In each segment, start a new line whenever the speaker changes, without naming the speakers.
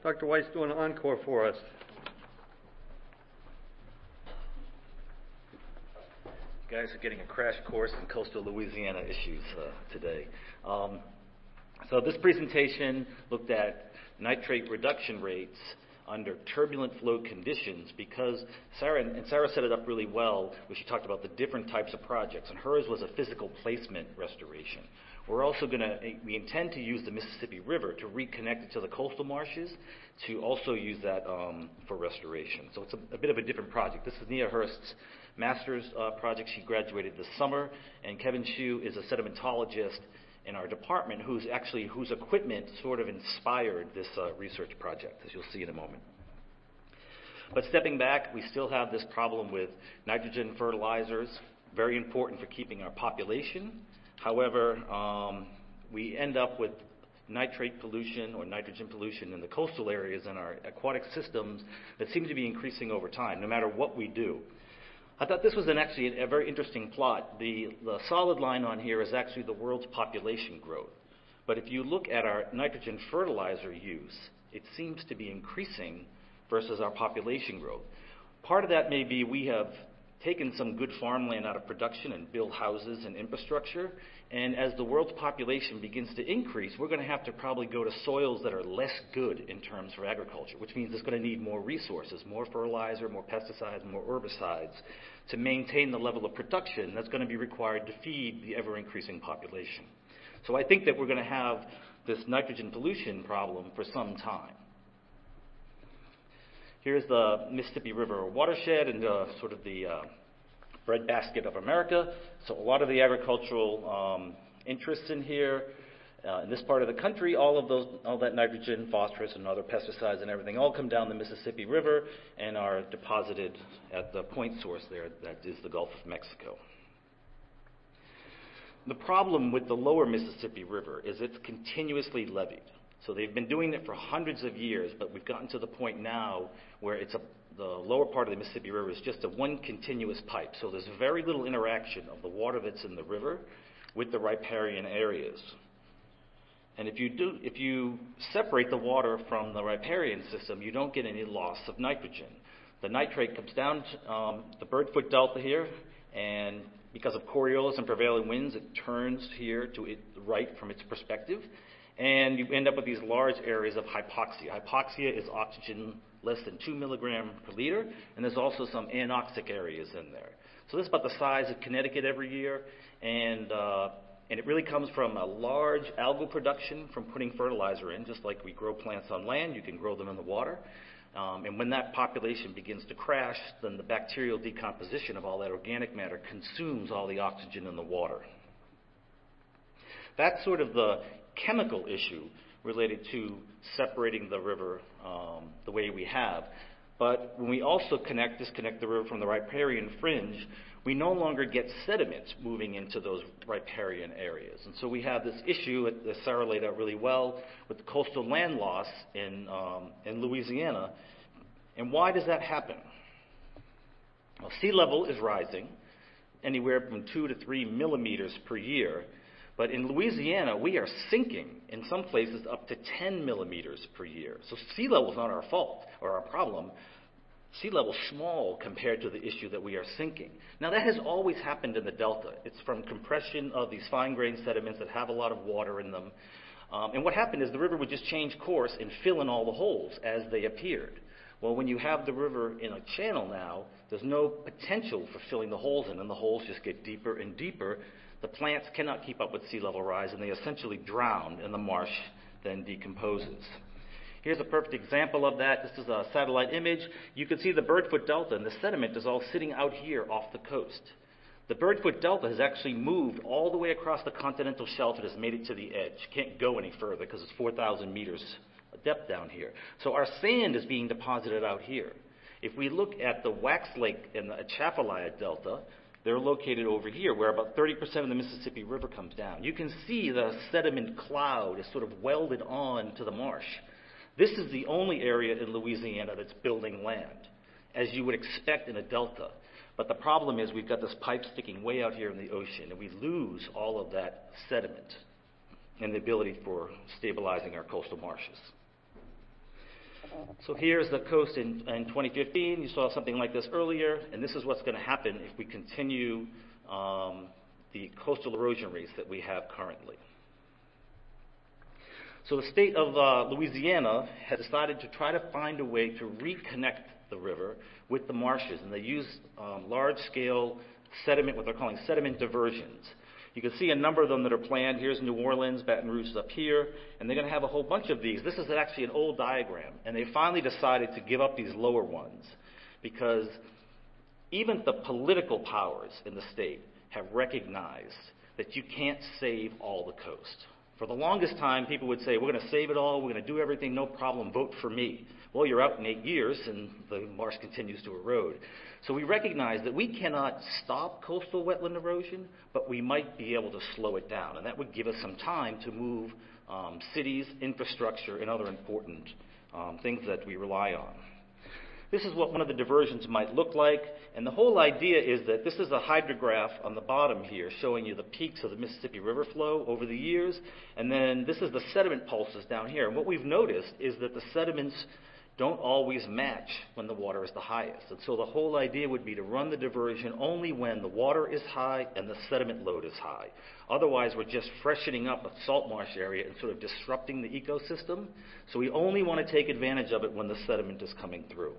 Dr. White's doing an encore for us.
You guys are getting a crash course in coastal Louisiana issues today. So this presentation looked at nitrate reduction rates under turbulent flow conditions because Sarah set it up really well when she talked about the different types of projects, and hers was a physical placement restoration. We intend to use the Mississippi River to reconnect it to the coastal marshes to also use that for restoration. So it's a bit of a different project. This is Nia Hurst's master's project. She graduated this summer, and Kevin Hsu is a sedimentologist in our department whose equipment sort of inspired this research project, as you'll see in a moment. But stepping back, we still have this problem with nitrogen fertilizers, very important for keeping our population. However, we end up with nitrate pollution or nitrogen pollution in the coastal areas and our aquatic systems that seem to be increasing over time, no matter what we do. I thought this was actually a very interesting plot. The solid line on here is actually the world's population growth. But if you look at our nitrogen fertilizer use, it seems to be increasing versus our population growth. Part of that may be we have taken some good farmland out of production and built houses and infrastructure. And as the world's population begins to increase, we're going to have to probably go to soils that are less good in terms for agriculture, which means it's going to need more resources, more fertilizer, more pesticides, more herbicides to maintain the level of production that's going to be required to feed the ever-increasing population. So I think that we're going to have this nitrogen pollution problem for some time. Here's the Mississippi River watershed and sort of the breadbasket of America. So a lot of the agricultural interests in here. In this part of the country, all that nitrogen, phosphorus, and other pesticides and everything all come down the Mississippi River and are deposited at the point source there, that is the Gulf of Mexico. The problem with the lower Mississippi River is it's continuously leveed. So they've been doing it for hundreds of years, but we've gotten to the point now where the lower part of the Mississippi River is just one continuous pipe. So there's very little interaction of the water that's in the river with the riparian areas. And if you separate the water from the riparian system, you don't get any loss of nitrogen. The nitrate comes down the Birdfoot Delta here, and because of Coriolis and prevailing winds, it turns here to it right from its perspective. And you end up with these large areas of hypoxia. Hypoxia is oxygen less than 2 milligram per liter, and there's also some anoxic areas in there. So this is about the size of Connecticut every year, and it really comes from a large algal production from putting fertilizer in. Just like we grow plants on land, you can grow them in the water. And when that population begins to crash, then the bacterial decomposition of all that organic matter consumes all the oxygen in the water. That's sort of the chemical issue related to separating the river the way we have. But when we also disconnect the river from the riparian fringe, we no longer get sediments moving into those riparian areas. And so we have this issue that Sarah laid out really well with the coastal land loss in Louisiana. And why does that happen? Well, sea level is rising anywhere from 2 to 3 millimeters per year. But in Louisiana, we are sinking in some places up to 10 millimeters per year. So sea level is not our fault or our problem. Sea level is small compared to the issue that we are sinking. Now, that has always happened in the Delta. It's from compression of these fine-grained sediments that have a lot of water in them. And what happened is the river would just change course and fill in all the holes as they appeared. Well, when you have the river in a channel now, there's no potential for filling the holes in, and the holes just get deeper and deeper. The plants cannot keep up with sea level rise, and they essentially drown, and the marsh then decomposes. Here's a perfect example of that. This is a satellite image. You can see the Birdfoot Delta, and the sediment is all sitting out here off the coast. The Birdfoot Delta has actually moved all the way across the continental shelf and has made it to the edge. Can't go any further because it's 4,000 meters depth down here. So our sand is being deposited out here. If we look at the Wax Lake and the Atchafalaya Delta, they're located over here, where about 30% of the Mississippi River comes down. You can see the sediment cloud is sort of welded on to the marsh. This is the only area in Louisiana that's building land, as you would expect in a delta. But the problem is we've got this pipe sticking way out here in the ocean, and we lose all of that sediment and the ability for stabilizing our coastal marshes. So here's the coast in 2015. You saw something like this earlier, and this is what's going to happen if we continue the coastal erosion rates that we have currently. So the state of Louisiana has decided to try to find a way to reconnect the river with the marshes, and they use large-scale sediment, what they're calling sediment diversions. You can see a number of them that are planned. Here's New Orleans, Baton Rouge is up here, and they're going to have a whole bunch of these. This is actually an old diagram, and they finally decided to give up these lower ones because even the political powers in the state have recognized that you can't save all the coast. For the longest time, people would say, we're going to save it all, we're going to do everything, no problem, vote for me. Well, you're out in 8 years, and the marsh continues to erode. So we recognize that we cannot stop coastal wetland erosion, but we might be able to slow it down, and that would give us some time to move cities, infrastructure, and other important things that we rely on. This is what one of the diversions might look like, and the whole idea is that this is a hydrograph on the bottom here showing you the peaks of the Mississippi River flow over the years, and then this is the sediment pulses down here. And what we've noticed is that the sediments don't always match when the water is the highest. And so the whole idea would be to run the diversion only when the water is high and the sediment load is high. Otherwise, we're just freshening up a salt marsh area and sort of disrupting the ecosystem. So we only want to take advantage of it when the sediment is coming through.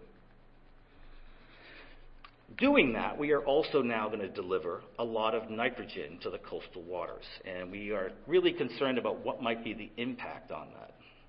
Doing that, we are also now going to deliver a lot of nitrogen to the coastal waters, and we are really concerned about what might be the impact on that.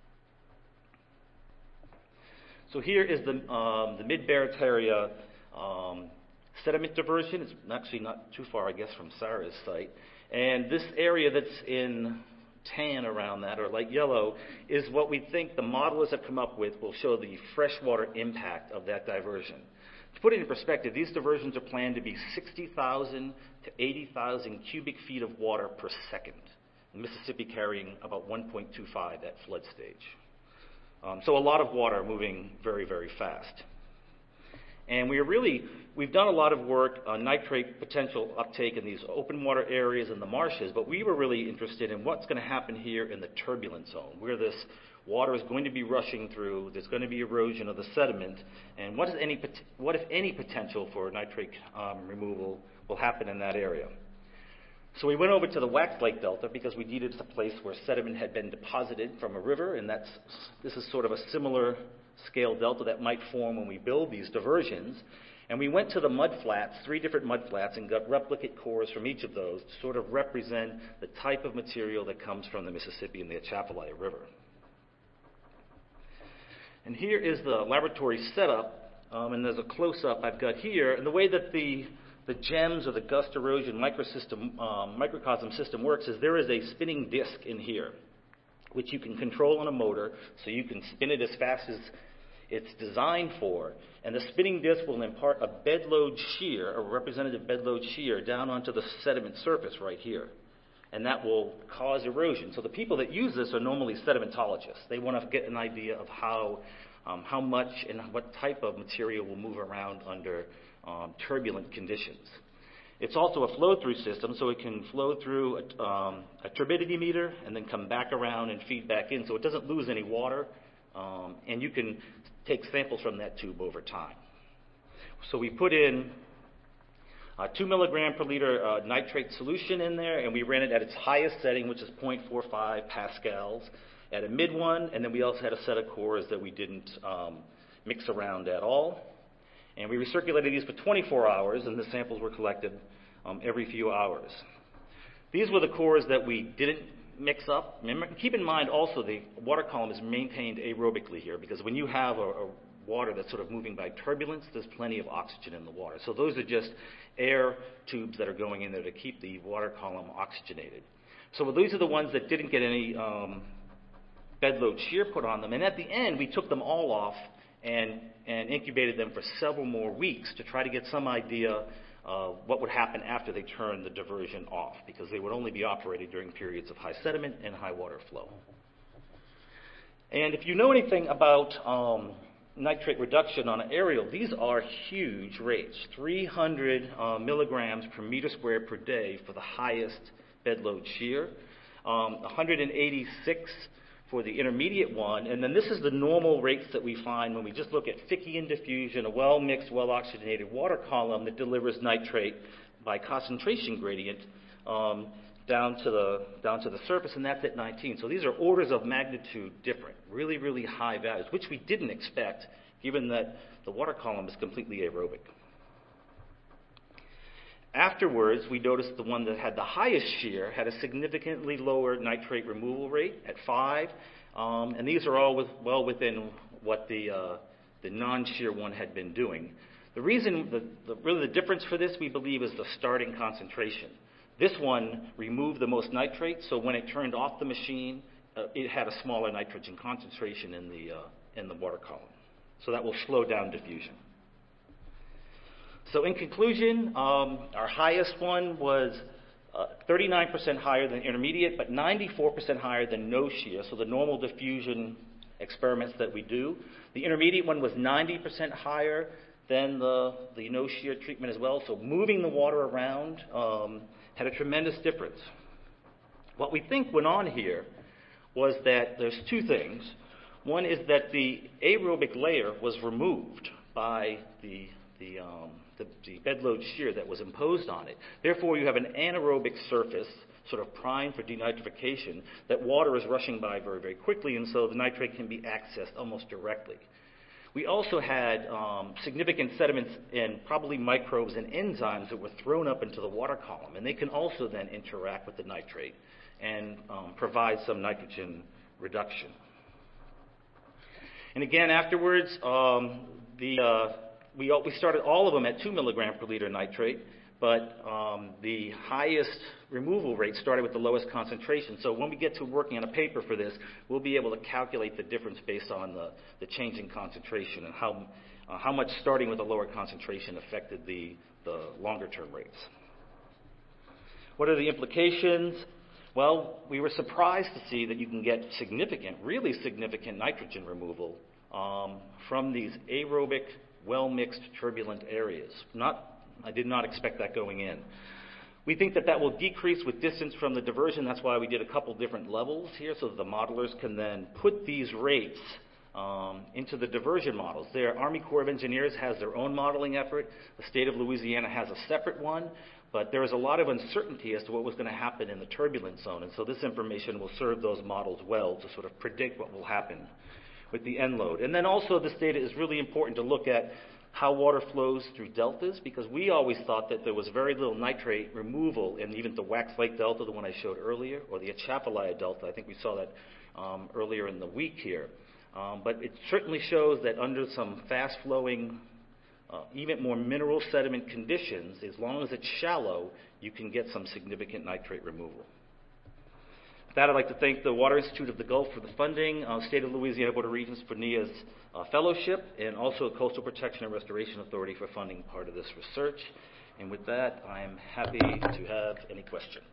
So here is the Mid-Barataria sediment diversion. It's actually not too far, I guess, from Sarah's site. And this area that's in tan around that, or light yellow, is what we think the modelers have come up with will show the freshwater impact of that diversion. To put it in perspective, these diversions are planned to be 60,000 to 80,000 cubic feet of water per second, the Mississippi carrying about 1.25 at flood stage. So a lot of water moving very, very fast. And we've done a lot of work on nitrate potential uptake in these open water areas and the marshes, but we were really interested in what's going to happen here in the turbulent zone, where this water is going to be rushing through, there's going to be erosion of the sediment, and what if any potential for nitrate removal will happen in that area. So we went over to the Wax Lake Delta because we needed a place where sediment had been deposited from a river, and this is sort of a similar scale delta that might form when we build these diversions. And we went to the mud flats, 3 different mud flats, and got replicate cores from each of those to sort of represent the type of material that comes from the Mississippi and the Atchafalaya River. And here is the laboratory setup, and there's a close-up I've got here. And the way that the GEMS, or the gust erosion microcosm system works, is there is a spinning disk in here, which you can control on a motor, so you can spin it as fast as it's designed for, and the spinning disk will impart a bed load shear, a representative bed load shear, down onto the sediment surface right here. And that will cause erosion. So the people that use this are normally sedimentologists. They want to get an idea of how much and what type of material will move around under turbulent conditions. It's also a flow-through system, so it can flow through a turbidity meter and then come back around and feed back in, so it doesn't lose any water, and you can take samples from that tube over time. So we put in 2 milligram per liter nitrate solution in there, and we ran it at its highest setting, which is 0.45 pascals, at a mid one, and then we also had a set of cores that we didn't mix around at all. And we recirculated these for 24 hours, and the samples were collected every few hours. These were the cores that we didn't mix up. Remember, keep in mind also the water column is maintained aerobically here, because when you have a water that's sort of moving by turbulence, there's plenty of oxygen in the water. So those are just air tubes that are going in there to keep the water column oxygenated. So these are the ones that didn't get any bed load shear put on them. And at the end, we took them all off and incubated them for several more weeks to try to get some idea of what would happen after they turned the diversion off, because they would only be operated during periods of high sediment and high water flow. And if you know anything about nitrate reduction on an aerial, these are huge rates, 300 milligrams per meter squared per day for the highest bed load shear, 186 for the intermediate one, and then this is the normal rates that we find when we just look at Fickian diffusion, a well-mixed, well-oxygenated water column that delivers nitrate by concentration gradient down to the surface, and that's at 19. So these are orders of magnitude different, really, really high values, which we didn't expect, given that the water column is completely aerobic. Afterwards, we noticed the one that had the highest shear had a significantly lower nitrate removal rate at 5, and these are all well within what the non-shear one had been doing. The reason, really the difference for this, we believe, is the starting concentration. This one removed the most nitrate, so when it turned off the machine, it had a smaller nitrogen concentration in the water column. So that will slow down diffusion. So in conclusion, our highest one was 39% higher than intermediate, but 94% higher than no shear, so the normal diffusion experiments that we do. The intermediate one was 90% higher than the no shear treatment as well, so moving the water around had a tremendous difference. What we think went on here was that there's two things. One is that the aerobic layer was removed by the bed load shear that was imposed on it. Therefore, you have an anaerobic surface, sort of primed for denitrification, that water is rushing by very, very quickly, and so the nitrate can be accessed almost directly. We also had significant sediments and probably microbes and enzymes that were thrown up into the water column, and they can also then interact with the nitrate and provide some nitrogen reduction. And again, afterwards, we started all of them at 2 milligram per liter nitrate, but the highest removal rate started with the lowest concentration. So when we get to working on a paper for this, we'll be able to calculate the difference based on the change in concentration and how much starting with a lower concentration affected the longer-term rates. What are the implications? Well, we were surprised to see that you can get significant, really significant nitrogen removal from these aerobic, well-mixed, turbulent areas. I did not expect that going in. We think that will decrease with distance from the diversion. That's why we did a couple different levels here, so that the modelers can then put these rates into the diversion models. The Army Corps of Engineers has their own modeling effort. The state of Louisiana has a separate one, but there is a lot of uncertainty as to what was going to happen in the turbulent zone, and so this information will serve those models well to sort of predict what will happen with the end load. And then also this data is really important to look at how water flows through deltas, because we always thought that there was very little nitrate removal in even the Wax Lake Delta, the one I showed earlier, or the Atchafalaya Delta. I think we saw that earlier in the week here. But it certainly shows that under some fast-flowing, even more mineral sediment conditions, as long as it's shallow, you can get some significant nitrate removal. With that, I'd like to thank the Water Institute of the Gulf for the funding, State of Louisiana Board of Regents for NIA's fellowship, and also Coastal Protection and Restoration Authority for funding part of this research. And with that, I'm happy to have any questions.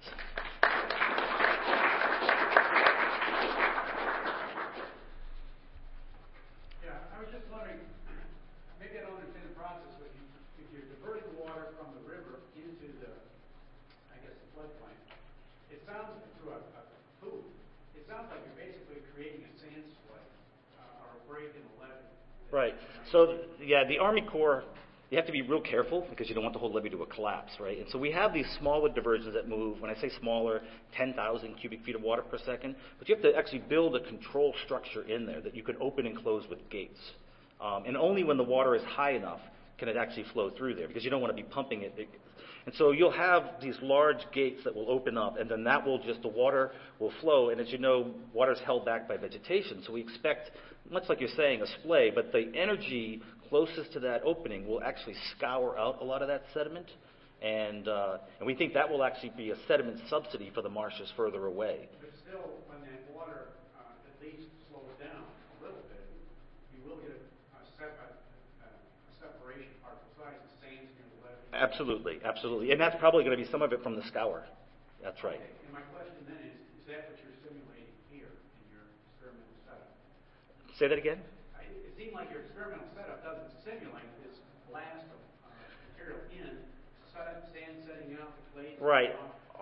Yeah, I was just wondering, maybe I don't understand the process, but if you're diverting water from the river into the floodplain, it sounds through a pool. It sounds like you're basically creating a sand split or a break in the levee.
Right. So, yeah, the Army Corps, you have to be real careful because you don't want the whole levee to collapse, right? And so we have these smaller diversions that move, when I say smaller, 10,000 cubic feet of water per second, but you have to actually build a control structure in there that you can open and close with gates. And only when the water is high enough can it actually flow through there, because you don't want to be pumping it. And so you'll have these large gates that will open up, and then the water will flow. And as you know, water is held back by vegetation. So we expect, much like you're saying, a splay, but the energy closest to that opening will actually scour out a lot of that sediment. And we think that will actually be a sediment subsidy for the marshes further away.
But still, when that water at least slows down a little bit, you will get a separation particle size of sands near the levee.
Absolutely, absolutely. And that's probably going to be some of it from the scour. That's right.
Okay. And my question then is that what you're simulating here in your experimental setup?
Say that again?
It seemed like your experimental setup doesn't simulate this blast of material in, sand setting out, the clay.
Right.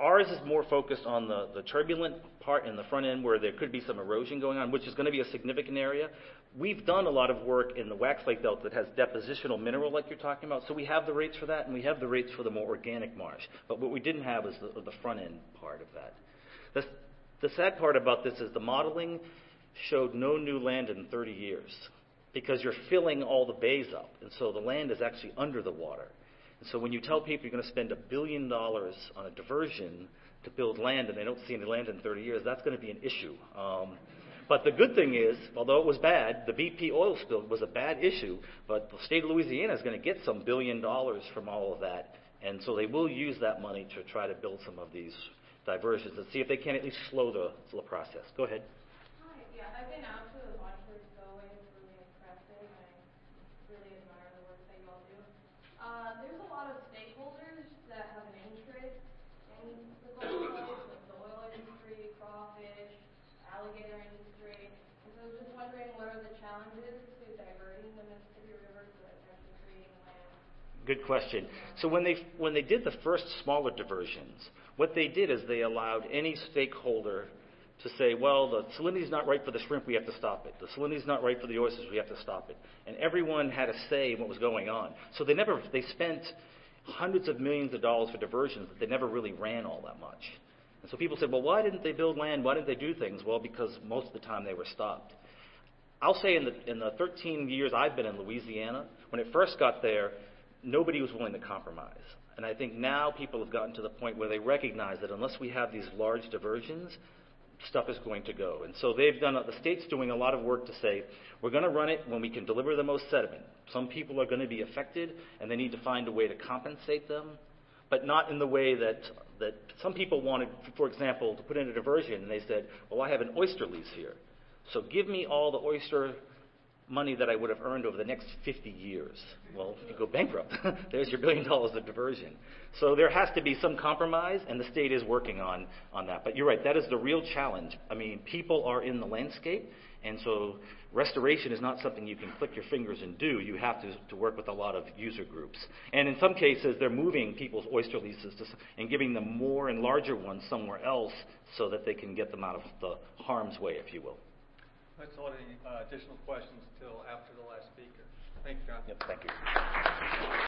Ours is more focused on the turbulent part in the front end where there could be some erosion going on, which is going to be a significant area. We've done a lot of work in the Wax Lake Delta that has depositional mineral like you're talking about, so we have the rates for that, and we have the rates for the more organic marsh. But what we didn't have is the front end part of that. The sad part about this is the modeling showed no new land in 30 years because you're filling all the bays up, and so the land is actually under the water. And so when you tell people you're going to spend $1 billion on a diversion to build land and they don't see any land in 30 years, that's going to be an issue. But the good thing is, although it was bad, the BP oil spill was a bad issue, but the state of Louisiana is going to get some $1 billion from all of that, and so they will use that money to try to build some of these diversions and see if they can at least slow the process. Go ahead.
Hi, yeah, I've been out to the Watchford Spillway. It's really impressive, and I really admire the work that you all do. There's a lot of stakeholders that have an interest in the Gulf Coast, like the oil industry, crawfish, alligator industry. And so I was just wondering, what are the challenges to diverting the Mississippi River to actually creating land?
Good question. So when they did the first smaller diversions, what they did is they allowed any stakeholder to say, well, the salinity is not right for the shrimp, we have to stop it. The salinity is not right for the oysters, we have to stop it. And everyone had a say in what was going on. So they spent hundreds of millions of dollars for diversions, but they never really ran all that much. And so people said, well, why didn't they build land? Why didn't they do things? Well, because most of the time they were stopped. I'll say in the 13 years I've been in Louisiana, when it first got there, nobody was willing to compromise. And I think now people have gotten to the point where they recognize that unless we have these large diversions, stuff is going to go. And so the state's doing a lot of work to say, we're going to run it when we can deliver the most sediment. Some people are going to be affected, and they need to find a way to compensate them, but not in the way that some people wanted, for example, to put in a diversion, and they said, well, I have an oyster lease here, so give me all the oyster money that I would have earned over the next 50 years. Well, you go bankrupt. There's your $1 billion of diversion. So there has to be some compromise, and the state is working on that. But you're right, that is the real challenge. I mean, people are in the landscape, and so restoration is not something you can click your fingers and do. You have to work with a lot of user groups. And in some cases, they're moving people's oyster leases and giving them more and larger ones somewhere else so that they can get them out of the harm's way, if you will.
Let's hold any additional questions until after the last speaker. Thank you, John.
Yep, thank you.